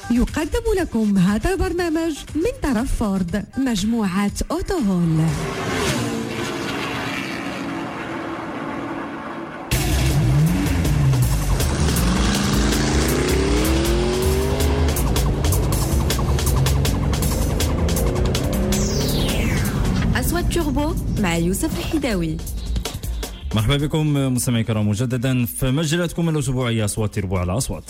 يقدم لكم هذا البرنامج من طرف فورد مجموعة أوتوهول. أصوات توربو مع يوسف الحداوي. مرحبا بكم مستمعي الكرام مجددا في مجلتكم الأسبوعية أصوات توربو على أصوات.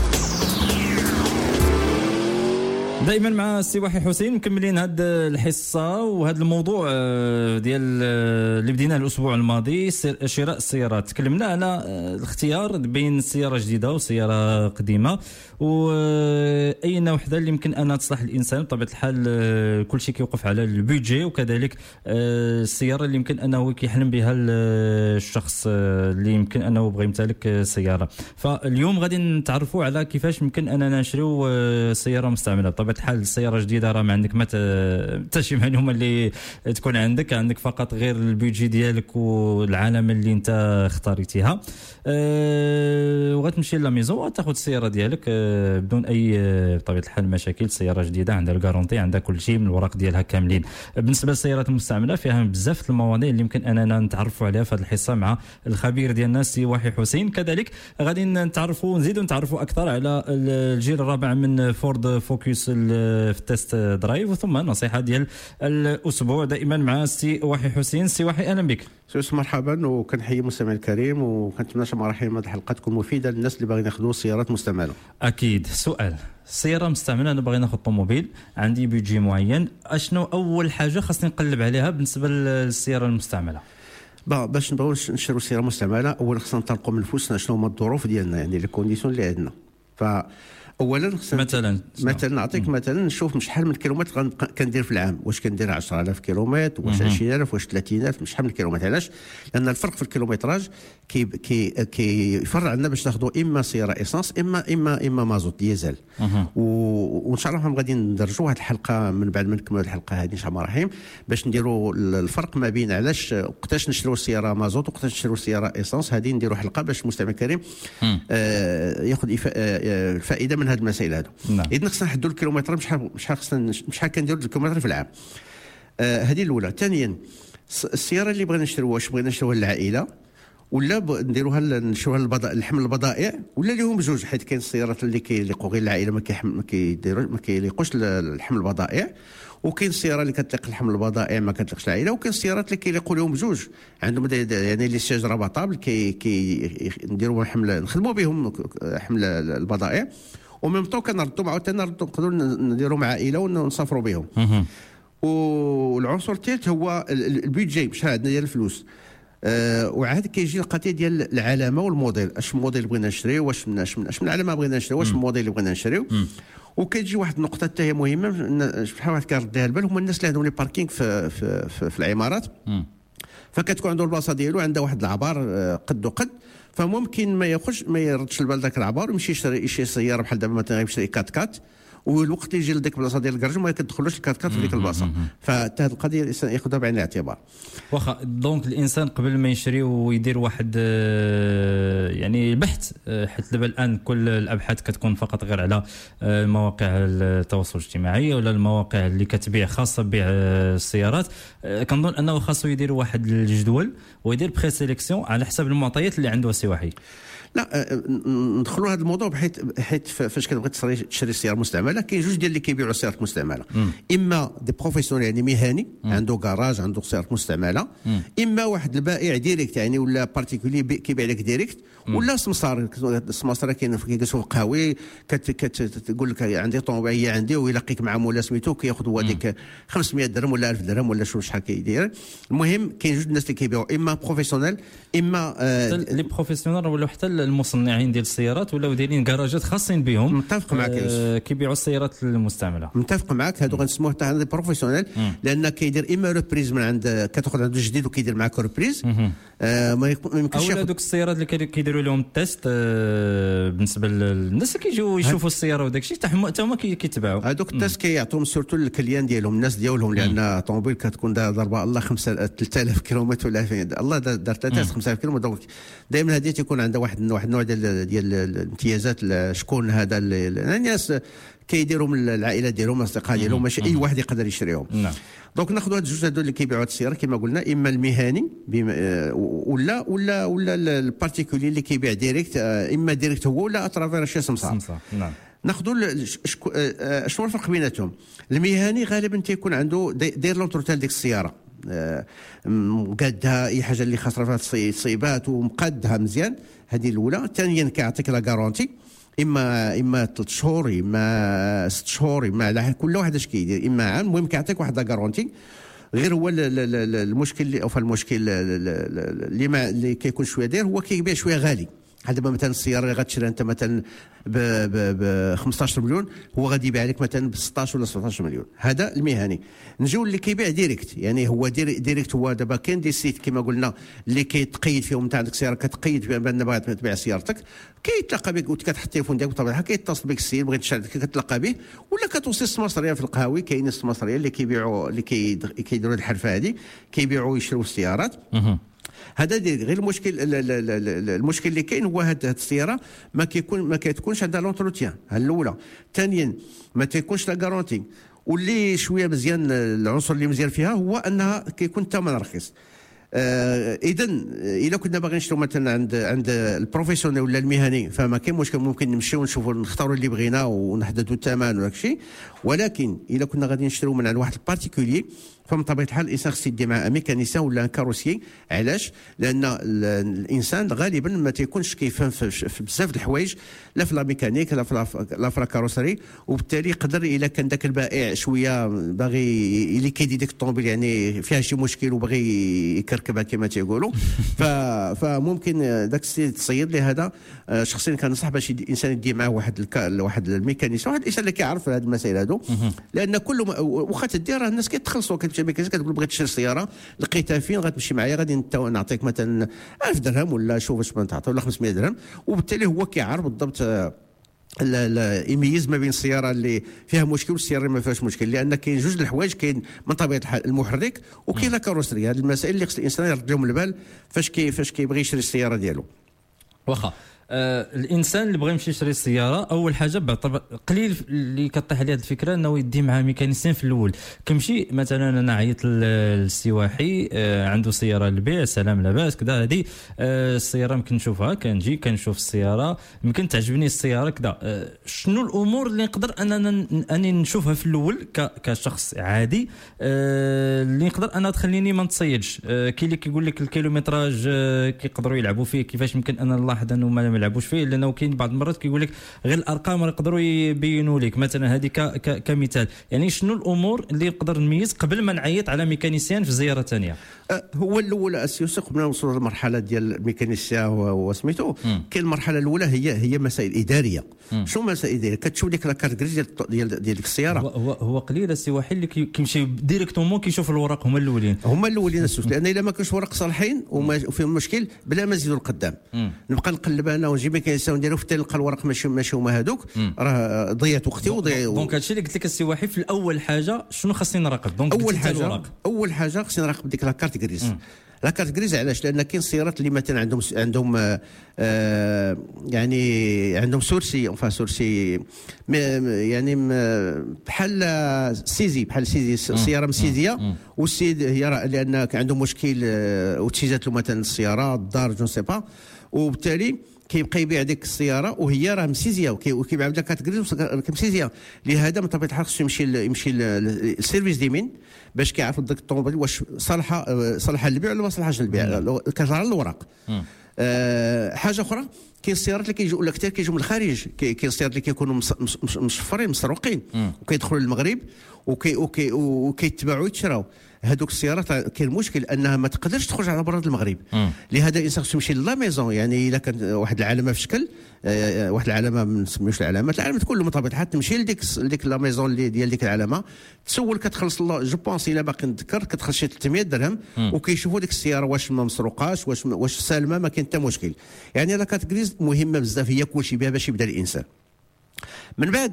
دائما مع السي وحي حسين مكملين هذه الحصه وهذا الموضوع ديال اللي بديناه الاسبوع الماضي، شراء السيارات. تكلمنا على الاختيار بين سياره جديده وسياره قديمه، واين وحده اللي يمكن انها تصلح الانسان. بطبيعه الحال كل شيء كيوقف على البيدجي، وكذلك السياره اللي يمكن انه كيحلم بها الشخص اللي يمكن انه بغى يمتلك سياره. فاليوم غادي نتعرفوا على كيفاش يمكن اننا نشريو سياره مستعمله. بطبيعه الحال السياره جديده راه ما عندك حتى شي معلومه اللي تكون عندك فقط غير البيدجي ديالك والعالم اللي انت اختاريتيها، وغتمشي للميزون وتاخذ السياره ديالك بدون اي بطبيعه الحال مشاكل. سياره جديده عندها الكارونتي، عندها كل شيء من الوراق ديالها كاملين. بالنسبه للسيارات المستعمله فيها بزاف المواضيع اللي يمكن اننا نتعرفوا عليها في هذه الحصه مع الخبير ديالنا السي وحي حسين. كذلك غادي نزيدوا نتعرفوا اكثر على الجيل الرابع من فورد فوكس في التست درايف، وثم نصيحه ديال الاسبوع دائما مع السي وحي حسين. سي وحي اهلا بك. سيس مرحبا، وكنحيي المستمع الكريم، وكنتمنى مراحل هذه الحلقه تكون مفيده للناس اللي باغيين ياخذوا سيارات مستعمله. اكيد. سؤال، سياره مستعمله، انا باغي ناخذ طوموبيل، عندي بيجي معين، اشنو اول حاجه خاصني نقلب عليها بالنسبه للسياره المستعمله؟ باش نبغيو نشريو سياره مستعمله، اولا خصنا نطلقوا من نفوسنا شنو هما الظروف ديالنا، يعني لي كونديسيون اللي عندنا. اولا مثلا نعطيك مثلا نشوف شحال من كيلومتر كندير في العام. واش كندير 10000 كيلومتر، واش 20000، واش 30000، شحال من كيلومتر. علاش؟ لان الفرق في الكيلومتراج كيفرع عندنا باش ناخذوا اما سياره اسانس اما مازوت ديزل. وان شاء الله غادي ندرجوا هذه الحلقه من بعد ما نكملوا الحلقه هذه ان شاء الله الرحيم باش نديروا الفرق ما بين علاش وقتاش نشريو سياره مازوت وقتاش نشريو سياره اسانس. هذه نديروا حلقه باش المستمع الكريم ياخذ الفائده من هذه المسائل هذو. اذا خصنا نحدوا الكيلومتر شحال كنديروا الكيلومتر في العام. هذه الاولى. ثانيا السياره اللي بغينا نشريوها، واش بغينا نشريوها للعائله ولا نشروها الحمل البضائع، ولا لهم بجوج؟ حيت كاين السيارات اللي كيليقوا غير العائله ما كيليقوش الحمل البضائع، وكاين السياره اللي كتليق الحمل البضائع ما كتليقش العائله، وكاين السيارات اللي كيليقوا لهم بجوج، عندهم يعني لي سياج رابطابل نديروا حمل نخدموا بهم حمل البضائع، ومن طو كنردوا عاوتاني نقدروا نديروا مع عائله ونسافروا بهم. والعنصر الثالث هو البيدجي، شحال عندنا ديال الفلوس. وعاد كيجي القضيه ديال العلامه والموديل، اش الموديل بغينا نشريو، واش من العلامه بغينا نشريو، واش الموديل اللي بغينا نشريو. وكتجي واحد النقطه حتى هي مهمه، شحال واحد كيردها البال، هما الناس اللي عندهم لي باركينغ في العمارات، فكتكون عنده البلاصه ديالو، عنده واحد العبار قد وقد، فممكن ما يردش البال ذاك العبار ويمشي يشري سياره بحال دابا مثلا يشري كات، والوقت اللي يجي لديك البلاصه ديال الكراج ما كتدخلوش الكات في ديك البلاصه. فحتى هذه القضيه الانسان ياخذها بعين الاعتبار. واخا دونك الانسان قبل ما يشري ويدير واحد يعني بحث، حيت دابا الان كل الابحاث كتكون فقط غير على مواقع التواصل الاجتماعي ولا المواقع اللي كتبيع خاصه ببيع السيارات. كنظن انه خاصو يدير واحد الجدول ويدير بري سيليكسيون على حسب المعطيات اللي عنده السي وحي. لا ندخلوا هذا الموضوع حيت فاش كتبغي تشري سياره مستعمله كاين جوج ديال اللي كيبيعوا سيارات مستعمله. اما دي بروفيسيونيل يعني مهني عنده كراج عنده سيارات مستعمله، اما واحد البائع ديريكت يعني ولا بارتيكولي كيبيع لك ديريكت، ولا سمسار كاين في قهوي كتقول لك عندي طوموبيل عندي ويلاقيك مع مولا سميتو كياخذ هو ديك 500 درهم ولا 1000 درهم ولا شحال كيدير. المهم كاين جوج الناس اللي كيبيعوا اما بروفيسيونيل اما لي بروفيسيونيل ولا حتى المصنعين ديال السيارات ولاو دايرين كراجات خاصين بهم. متفق معك كيبيعوا السيارات المستعمله. متفق معك، هادو غنسموه حتى هذا بروفيسيونيل، لان كيدير اما ريبريز من عند كتاخذ عنده جديد وكيدير معك ريبريز. ما يمكنش اولا دوك السيارات اللي كيديروا لهم التيست بالنسبه للناس اللي كيجيو يشوفوا السياره وداك الشيء حتى هما كيتبعوا هذوك التيست كيعطيهم سورتو للكليان ديالهم الناس ديالهم، لان الطوموبيل كتكون ضربه الله 3000 كيلومتر ولا 2000 الله دار 3000 5000 كيلومتر. دونك دائما هذه تيكون عندها واحد واحد النوع ديال الامتيازات. شكون هذا الناس كيديروا من العائله ديالهم الاصدقاء ديالهم، ماشي اي واحد يقدر يشريهم. نعم. دونك ناخذوا هاد الجوج هادو اللي كيبيعوا هاد السياره كما قلنا، اما المهني ولا البارتيكولي اللي كيبيع ديريكت، اما ديريكت هو ولا اترافير شي سمسار. نعم. ناخذوا شنو الفرق بيناتهم؟ المهني غالبا تيكون عنده داير لونتروتال ديك السياره، مقادها اي حاجه اللي خاسره فيها الصيبات ومقادها مزيان، هذه الاولى. ثانيا كيعطيك لا غارونتي، اما 3 شهور، اما 6 شهور، اما كل واحد اش كيدير، اما عام. المهم كيعطيك واحد لا غارونتي. غير هو المشكل اللي كيكون شويه داير، هو كيبيع شويه غالي. دابا مثلا السياره اللي غتشريها انت مثلا ب 15 مليون، هو غادي يبيع لك مثلا ب 16 ولا 17 مليون. هذا المهني. نجيو اللي كيبيع ديريكت، يعني هو ديريكت. هو دابا كاين دي سيت كما قلنا اللي كيتقيد فيهم انت عندك سياره، كتقيد بان باغي تبيع سيارتك، كيتلاقى بك وكتحط التليفون ديالك بطبيعه الحال، كيتصل بك السيد بغيت تشري، كتلاقى به، ولا كتوصي السماسريه في القهاوي. كاين السماسريه اللي كيبيعوا، اللي كيديروا الحرفه هذه، كيبيعوا ويشروا السيارات. هذا غير المشكل اللي كاين هو هاد السياره ما كتكونش عندها لونتروتيان. هذه الاولى. ثانيا ما تيكونش لا غارونتي. واللي شويه مزيان، العنصر اللي مزيان فيها هو انها كيكون الثمن رخيص. اذا كنا باغيين نشرو مثلا عند البروفيسيونيل ولا المهني، فما كاين مشكل، ممكن نمشيو ونشوفوا نختاروا اللي بغينا ونحددوا الثمن ولا شيء. ولكن اذا كنا غادي نشريو من عند واحد البارتيكولي، فمن طبيعه الحال الانسان خصو يدي مع ميكانيسيان ولا كاروسيي. علاش؟ لان الانسان غالبا ما تيكونش كيفهم في بزاف د الحوايج، لا في لا ميكانيك لا في لا كاروسري، وبالتالي يقدر الا كان ذاك البائع شويه باغي اللي كيدي ديك الطوموبيل يعني فيها شي مشكل وبغي يكركبها كما تيقولوا، فممكن داك السيد تصيد لي. هذا شخصيا كنصح باش الانسان يدي معاه واحد الميكانيسيان، واحد الانسان اللي كيعرف هذه المسائل هذو. لان كل واخا تدير الناس كيتخلصوا، كتقول بغيت تشري سياره لقيتها فين، غتمشي معايا غادي نعطيك مثلا 1000 درهم ولا شوف اش تعطي ولا 500 درهم. وبالتالي هو كيعرف بالضبط يميز ما بين السياره اللي فيها مشكل والسياره اللي ما فيهاش مشكل. لان كاين جوج الحوايج، كاين من طبيعه الحال المحرك وكاين لا كاروسري. هذه المسائل اللي خص الانسان يرجعهم البال فاش كيبغي يشري السياره ديالو. واخا الانسان اللي بغى يمشي يشري السياره، اول حاجه قليل اللي كطيح عليه هذه الفكره انه يدي مع ميكانيسيان في الاول. كنمشي مثلا انا عيط للسواحي، عنده سياره للبيع، سلام لاباس كذا، هذه السياره يمكن نشوفها، كنجي كنشوف السياره، يمكن تعجبني السياره كذا. شنو الامور اللي نقدر انني نشوفها في الاول كشخص عادي، اللي نقدر انا تخليني ما نتصيدش؟ كاين اللي كيقول لك الكيلومتراج كيقدروا يلعبوا فيه، كيفاش يمكن انا نلاحظ انه ما يلعبوش فيه؟ لانه كاين بعض المرات كيقول لك غير الارقام يقدروا يبينوا لك مثلا. هذه كمثال، يعني شنو الامور اللي نقدر نميز قبل ما نعيط على ميكانيسيان في زياره ثانيه؟ هو الاول اسيوس قبل ما نوصلوا للمرحله ديال الميكانيسيان وسميتو، كاين المرحله الاولى هي مسائل اداريه. شنو مسائل اداريه؟ كتشوف ديك لاكارت غريز ديال ديك السياره. هو قليل السواحل اللي كيمشي ديريكتومون كيشوف الورق، هما الاولين اسيوس. لان الا ما كانش ورق صالحين وفيهم مشكل، بلا ما نزيدوا القدام نبقى نقلب انا ونجيب ميكانيسيان ونديرو حتى نلقى الورق ماشي هما هذوك، راه ضيعت وقتي دونك هادشي اللي قلت لك السواحي في الاول حاجه شنو خاصني نراقب؟ دونك اول حاجه خصني نراقب ديك لاكارت غريز. لاكارت غريز علاش؟ لان كاين السيارات اللي مثلا عندهم يعني عندهم سورسي يعني بحال سيزي السياره مسيزيه، والسيد هي لان كان مشكل وتشيزات له مثلا السياره الدار جو سي با، وبالتالي كيبقى يبيع ديك السياره وهي راه مسيزيه وكيبيع بدا كاتغريز مسيزيه. لهذا من طبيعه الحال خصو يمشي للسيرفيس ديمين باش كيعرف ديك الطوموبيل واش صالحه للبيع ولا ما صالحاش للبيع، كتظهر الوراق. حاجه اخرى، كاين السيارات اللي كيجيو ولا كثير كيجيو من الخارج، كاين السيارات اللي كيكونوا مشفرين مسروقين وكيدخلوا للمغرب وكيتباعوا ويتشراو. هذوك السيارات كاين مشكل انها ما تقدرش تخرج على برا المغرب. لهذا الانسان خصو يمشي لا ميزون، يعني الا كان واحد العلامه في شكل واحد العلامه ما نسميوش العلامات كلهم من طبيعه الحال، تمشي لديك لا ميزون اللي ديال ديك العلامه، تسول كتخلص جو بونس الا باقي نذكر كتخلص شي 300 درهم وكيشوفوا ديك السياره واش ما مسروقاش واش سالمه، ما كاين حتى مشكل. يعني لا كاتغريز مهمه بزاف، هي كلشي بها باش يبدا الانسان. من بعد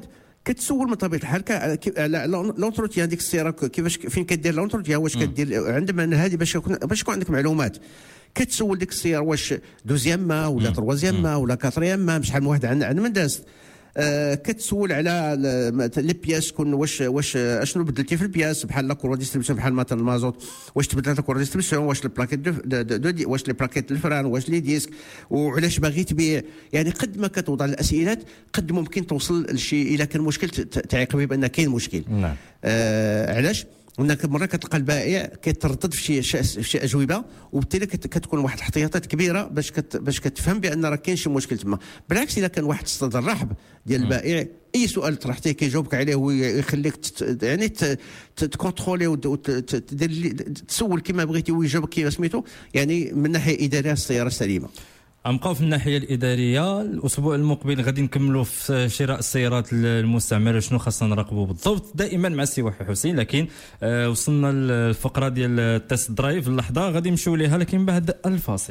كتسول من طبيعه الحال على لونتروتيان ديك السياره كيفاش فين كدير لونتروتيان، واش كدير عندما هذه باش يكون عندك معلومات. كتسول ديك السياره واش دوزيام ما ولا تروازيام ما ولا كاتريام ما، شحال من واحد عند من دازت. كتسول على لي بياس، كون واش اشنو بدلتي في البياس، بحال لا كورا ديستريبسيون، بحال مثلا المازوت واش تبدلت لا كورا ديستريبسيون، واش البلاكيت واش لي بلاكيت الفران، واش لي ديسك، وعلاش باغي تبيع. يعني قد ما كتوضع الاسئله قد ممكن توصل لشي، الا كان مشكل تعيق به بان كاين مشكل. نعم. علاش؟ هناك مرة كتلقى البائع كيتردد في شي اجوبه، وبالتالي كتكون واحد الاحتياطات كبيره باش كتفهم بان راه كاين شي مشكل تما. بالعكس اذا كان واحد الصدر رحب ديال البائع، اي سؤال طرحتيه كيجاوبك عليه ويخليك يعني تكونترولي تسول كما بغيتي ويجاوبك كيما سميتو. يعني من ناحيه اداريه السياره سليمه. غنبقاو في الناحيه الاداريه. الاسبوع المقبل غادي نكملوا في شراء السيارات المستعمله، شنو خاصنا نراقبوا بالضبط دائما مع السي وحي حسين. لكن وصلنا للفقره ديال التست درايف، اللحظه غادي نمشيو ليها لكن بعد الفاصل.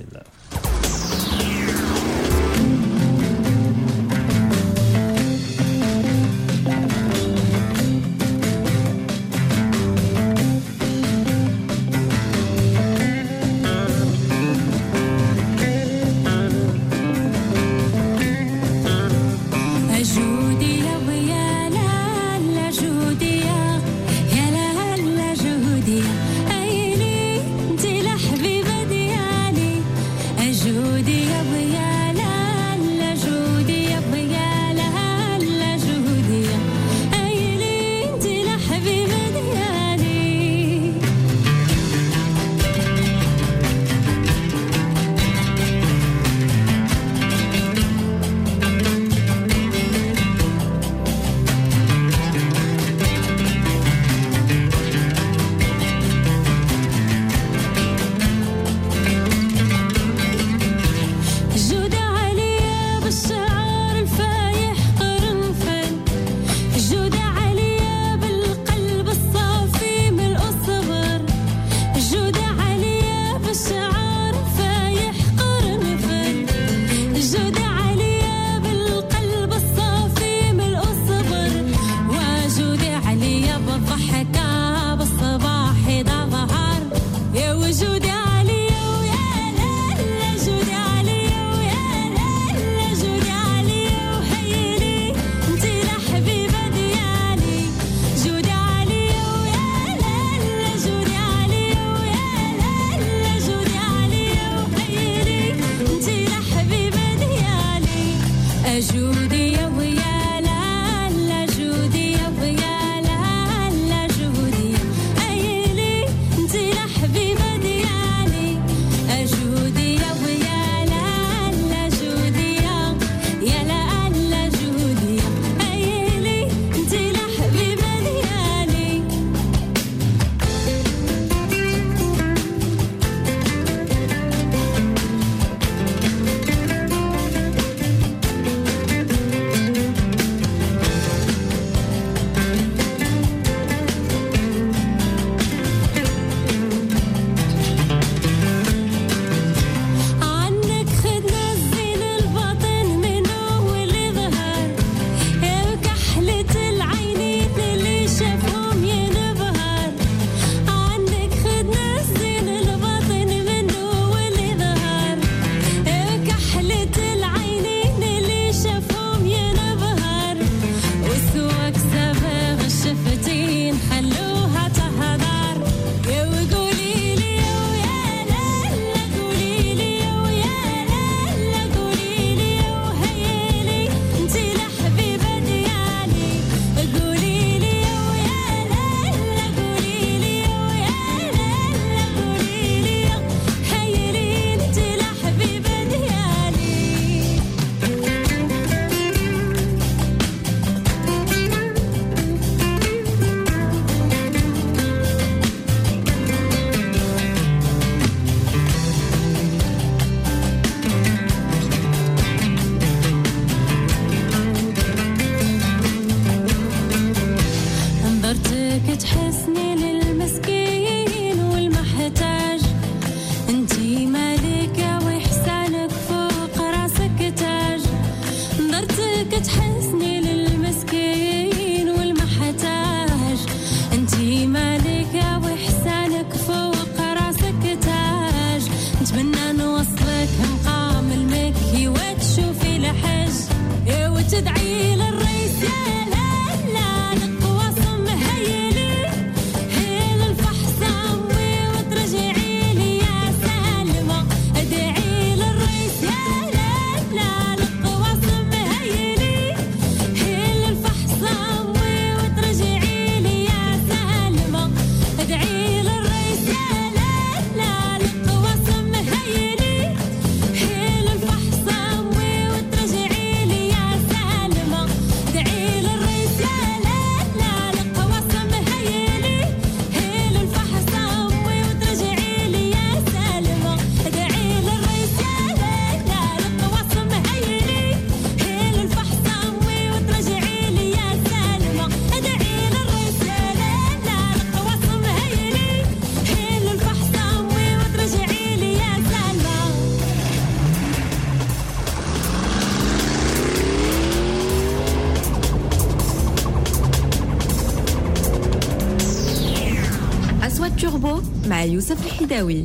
توربو مع يوسف الحداوي.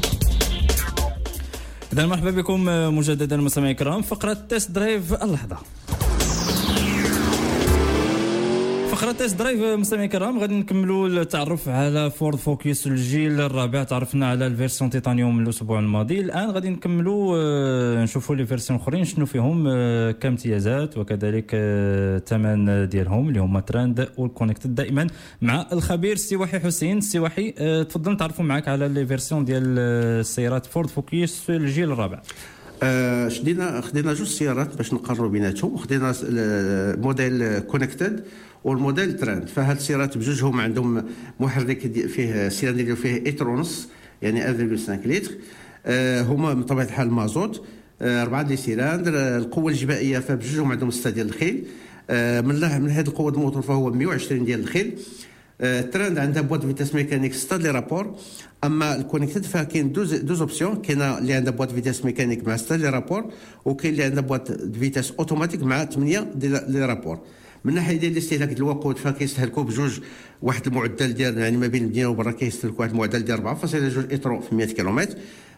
إذا مرحبا بكم مجددا مستمعي الكرام، فقرة تيست درايف اللحظة. فقرة تيست درايف مستمعي الكرام غادي نكملوا التعرف على فورد فوكيوس الجيل الرابع. تعرفنا على الفيرسيون تيتانيوم الاسبوع الماضي، الان غادي نكملوا نشوفوا لي فيرسيون اخرين شنو فيهم كامتيازات وكذلك الثمن ديالهم اللي هما تراند والكونيكتد. دائما مع الخبير السي وحي حسين. السي وحي تفضل نتعرفوا معك على لي فيرسيون ديال السيارات فورد فوكيوس الجيل الرابع. خدينا جوج سيارات باش نقارنوا بيناتهم. خدينا الموديل كونيكتد والموديل تراند. فهاد السيارات بجوجهم عندهم محرك فيه سيلندر فيه ايترونس يعني 1.5 لتر. هما من طبيعه الحال مازوت 4 لي سيلندر. القوه الجبائيه فبجوجهم عندهم 6 ديال الخيل. من هذه القوه الموتور فهو 120 ديال الخيل. تراند عندها بواد فيتاس ميكانيك 6 لي رابور. اما الكونيكتد فكاين دوز اوبسيون. كاينه اللي عندها بواد فيتاس ميكانيك مع 6 لي رابور، وكاين اللي عندها بواد فيتاس اوتوماتيك مع 8 لي رابور. من ناحيه ديال الاستهلاك ديال الوقود فكيستهلكوا بجوج واحد المعدل ديال يعني ما بين المدينه وبرا كيستهلكوا واحد المعدل ديال 4.2 اترو في 100 كيلومتر.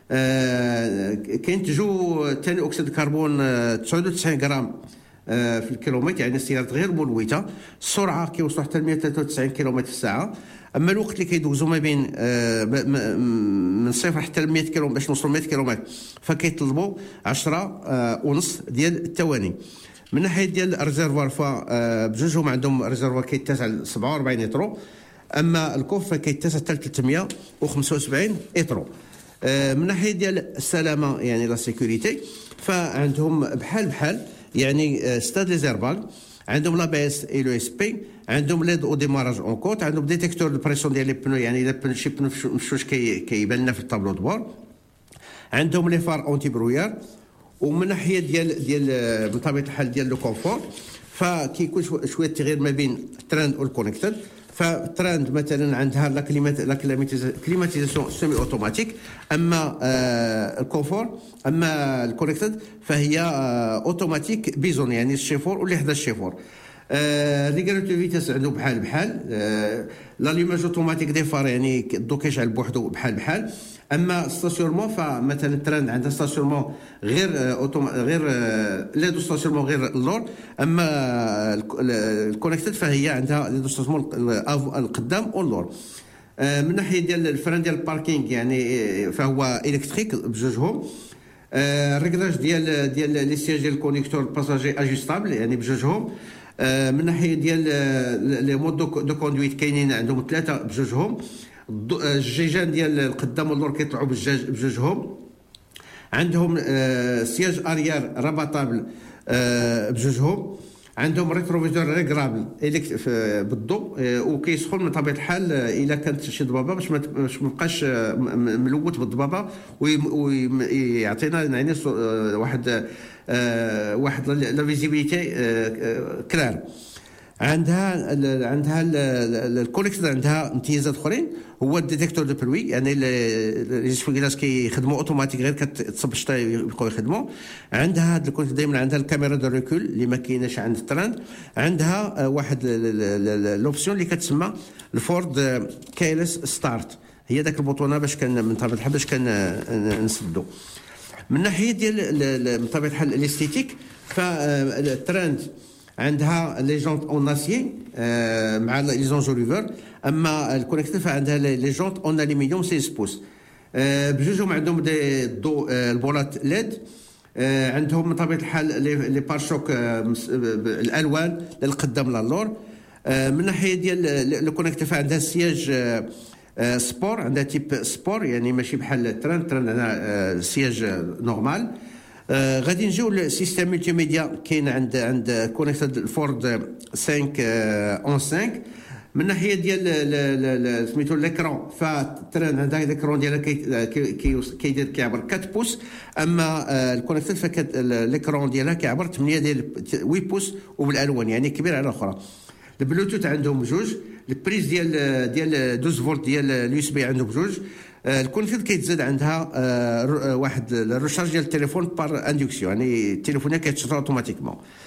كينتجوا ثاني اكسيد الكربون 99 غرام في الكيلومتر، يعني السيارات غير ملوثه. السرعه كيوصلوا حتى ل 193 كيلومتر في الساعه. اما الوقت اللي كيدوزوا ما بين من صفر حتى ل 100 كيلومتر باش نوصلوا 100 كيلومتر فكيطلبوا 10 ونص ديال الثواني. من ناحيه ديال الريزيرفوار بجوجهم عندهم ريزيرفوار كيتسع ل 47 اترو. اما الكوف كيتسع حتى ل 375 اترو. من ناحيه ديال السلامه يعني لا سيكوريتي فعندهم بحال يعني ستاد لي زيربال، عندهم لا بي اس اي لو اس بي، عندهم ليد او ديماراج اون كوت، عندهم ديتيكتور دو بريسيون ديال لي بنو يعني الا بنو شي بنو مشوش كيبان لنا في الطابلو دو بور، عندهم لي فار اونتي برويار. ومن ناحيه ديال بطبيعه الحال ديال لو كونفور فكيكون شويه تغيير ما بين تراند والكونيكتد. فتراند مثلا عندها لا كليماتيزاسيون سيمي اوتوماتيك. اما الكونفور اما الكونيكتد فهي اوتوماتيك بيزون يعني الشيفور واللي حدا الشيفور. ريغولاتور فيتاس عنده بحال لاليماج اوتوماتيك دي فار يعني الضو كيشعل بوحدو بحال. اما ستاسيورمون فمثلا تراند عندها ستاسيورمون غير ليدو ستاسيورمون غير اللور. اما الكونيكتد فهي عندها ليدو ستاسيورمون القدام واللور. من ناحيه ديال الفران ديال الباركينغ يعني فهو الكتريك بجوجهم. الريغلاج ديال لي سياج ديال الكونيكتور باساجي اجوستابل يعني بجوجهم. من ناحيه ديال لي مود دو كوندويت كاينين عندهم 3 بجوجهم. الجيجان ديال القدام واللور كيطلعوا بجوجهم. عندهم سياج اريير رابطابل بجوجهم. عندهم ريتروفيزور ريغرابل بالضوء وكيسخن من طبيعه الحال الا كانت شي ضبابه باش ما بقاش ملوث بالضبابه ويعطينا يعني واحد لا فيزيبيليتي كلار. عندها الكونيكتد عندها امتيازات اخرين. هو الديتيكتور دو بلوي يعني لي سويغلاس كيخدموا اوتوماتيك غير كتصب الشتا يبقاو يخدموا. عندها هاد الكونيكتد دائما عندها الكاميرا دو ريكول اللي ما كايناش عند التراند. عندها واحد لوبسيون اللي كتسمى الفورد كايلس ستارت، هي داك البوطونه باش كان من طبيعه الحال باش كان نسدو. من ناحيه ديال من طبيعه الحال الاستيتيك فالتراند عندها لي جونت اون اسيي مع لي زونجوليفر. اما الكونيكتيف عندها لي جونت اون الومنيوم 16 بوس. بجوجهم عندهم دي ضو البولات ليد. عندهم من طبيعه الحال لي بارشوك الالوان للقدام للور. من ناحيه ديال الكونيكتيف عندها سياج سبور، عندها تيب سبور يعني ماشي بحال التراند عندها سياج نورمال. غادي نجيو للسيستم ملتي ميديا كاين عند كونيكتد فورد 5 اون 5. من ناحيه ديال سميتو ليكرون فتران عندها ليكرون ديالها كيدير كيعبر 4 بوس. اما الكونيكتد فكت ليكرون ديالها كيعبر 8 بوس وبالالوان يعني كبير على الاخرى. البلوتوث عندهم بجوج. البريز ديال 12 فولت ديال اليو اس بي عندهم بجوج. الكونيكتد كيتزاد عندها واحد الريشارج ديال التليفون بار اندكسيون يعني التليفونيه كيتشرى اوتوماتيكمون.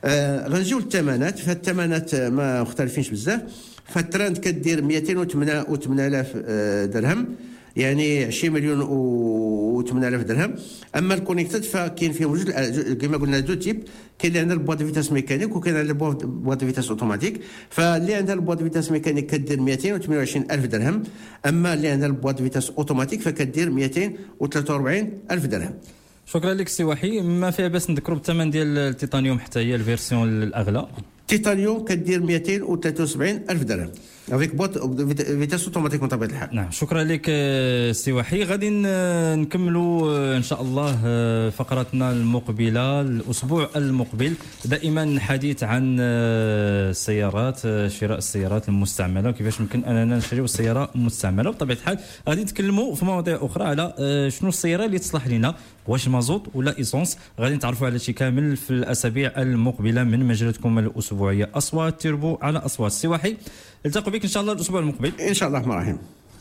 غنجيو للثمانات. فالثمانات ما مختلفينش بزاف. فالتراند كدير 208,000 درهم، يعني 20 مليون و8000 درهم. اما الكونيكتد فكاين فيهم جوج كما قلنا دو تيب، كاين اللي عندها البوا دو فيتاس ميكانيك وكاين عندها البوا دو فيتاس اوتوماتيك. فاللي عندها البوا دو فيتاس ميكانيك كدير 228,000 درهم، اما اللي عندها البوا دو فيتاس اوتوماتيك فكدير 243,000 درهم. شكرا لك سي وحي. ما فيها باس نذكروا بالثمن ديال التيتانيوم حتى هي الفيرسيون الاغلى. تيتانيوم كدير 273,000 درهم افيك بوت فيتاس اوتوماتيك بطبيعه الحال. نعم شكرا لك سي وحي. غادي نكملوا ان شاء الله فقرتنا المقبله الاسبوع المقبل، دائما حديث عن السيارات، شراء السيارات المستعمله وكيفاش يمكن اننا نشريو السياره مستعمله. بطبيعه الحال غادي نتكلموا في مواضيع اخرى على شنو السياره اللي تصلح لنا، واش مازوت ولا ايسونس. غادي نتعرفوا على شيء كامل في الاسابيع المقبله من مجلتكم الاسبوعيه اصوات تيربو على اصوات. سي وحي التقوا بك ان شاء الله الاسبوع المقبل ان شاء الله الرحمن الرحيم.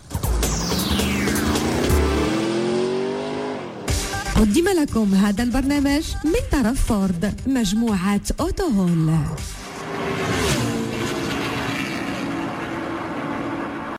قدم لكم هذا البرنامج من طرف فورد، مجموعة أوتوهول.